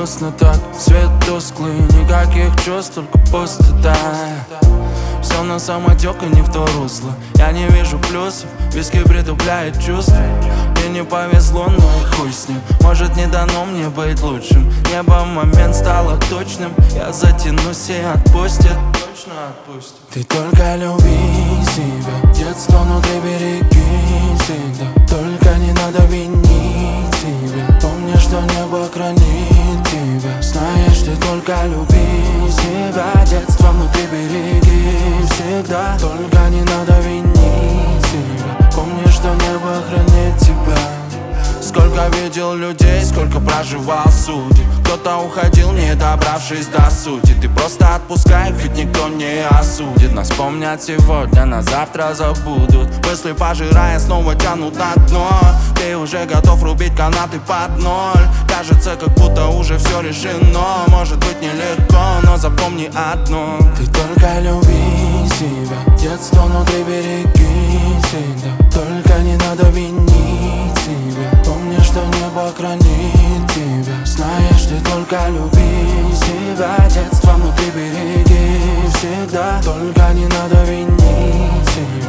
грустно так, свет тусклый, никаких чувств, только пустота. Все на самотек и не в то русло. Я не вижу плюсов, виски притупляет чувства. Мне не повезло, но и хуй с ним. Может, не дано мне быть лучшим. Небо в момент стало точным. Я затянусь и отпустит, точно отпустит. Ты только люби себя, детство внутри береги всегда. Только не надо винить себя. Помни, что небо хранит тебя. Знаешь, ты только люби себя, детство внутри береги всегда. Только не надо винить себя. Помни, что небо хранит тебя. Сколько видел людей, сколько проживал судеб. Кто-то уходил, не добравшись до сути. Ты просто отпускай, ведь никто не осудит. Нас помнят сегодня, на завтра забудут. Мысли пожирая, снова тянут на дно. Ты уже готов рубить канаты под ноль. Кажется, как будто уже все решено. Может быть нелегко, но запомни одно: ты только люби себя, детство внутри береги всегда. Только не надо винить себя. Помни, что небо хранит тебя. Знаешь, ты только люби себя, детство внутри береги всегда. Только не надо винить себя.